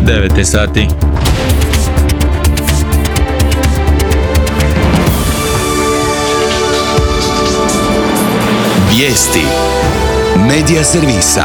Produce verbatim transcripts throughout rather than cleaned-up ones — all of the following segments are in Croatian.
devet je sati. Vijesti Medija servisa.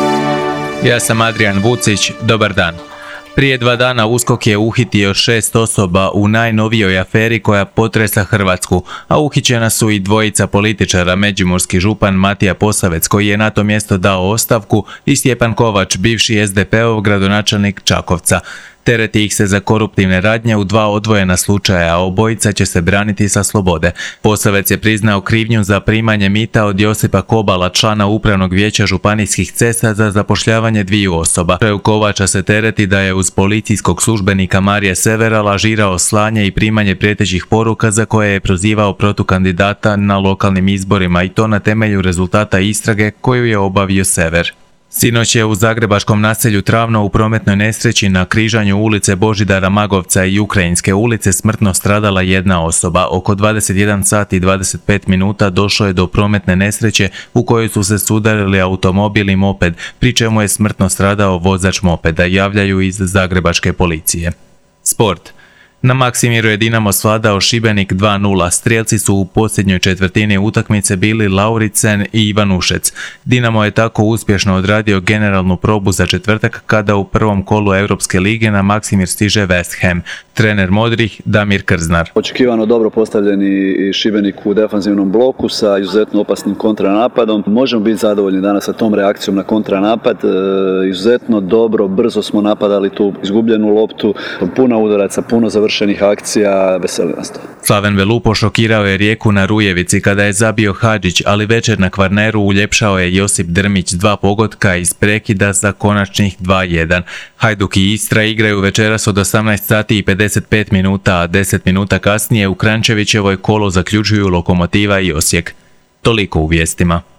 Ja sam Adrian Vucić, dobar dan. Prije dva dana U S K O K je uhitio šest osoba u najnovijoj aferi koja potresa Hrvatsku, a uhićena su i dvojica političara, međimurski župan Matija Posavec koji je na to mjesto dao ostavku i Stjepan Kovač, bivši es de pe ov gradonačelnik Čakovca. Tereti ih se za koruptivne radnje u dva odvojena slučaja, a obojica će se braniti sa slobode. Posavec je priznao krivnju za primanje mita od Josipa Kobala, člana upravnog vijeća županijskih cesta, za zapošljavanje dviju osoba. Slučaju Kovača se tereti da je uz policijskog službenika Marija Severa lažirao slanje i primanje prijetećih poruka za koje je prozivao protukandidata na lokalnim izborima, i to na temelju rezultata istrage koju je obavio Sever. Sinoć je u zagrebačkom naselju Travno u prometnoj nesreći na križanju ulice Božidara Magovca i Ukrajinske ulice smrtno stradala jedna osoba. Oko dvadeset jedan sati i dvadeset pet minuta došlo je do prometne nesreće u kojoj su se sudarili automobil i moped, pri čemu je smrtno stradao vozač mopeda, javljaju iz zagrebačke policije. Sport. Na Maksimiru je Dinamo svladao Šibenik dva nula. Strijelci su u posljednjoj četvrtini utakmice bili Lauricen i Ivanušec. Dinamo je tako uspješno odradio generalnu probu za četvrtak kada u prvom kolu Europske lige na Maksimir stiže West Ham. Trener modrih Damir Krznar. Očekivano dobro postavljeni Šibenik u defanzivnom bloku sa izuzetno opasnim kontranapadom. Možemo biti zadovoljni danas sa tom reakcijom na kontranapad. E, izuzetno dobro, brzo smo napadali tu izgubljenu loptu, puno udaraca, puno završenih akcija, veseli nas to. Slaven Velupo šokirao je Rijeku na Rujevici kada je zabio Hadžić, ali večer na Kvarneru uljepšao je Josip Drmić, dva pogotka iz prekida za konačnih dva jedan. Hajduk i Istra igraju večeras od osamnaest sati i pedeset pet minuta, a deset minuta kasnije u Kranjčevićevoj kolo zaključuju Lokomotiva i Osijek. Toliko u vijestima.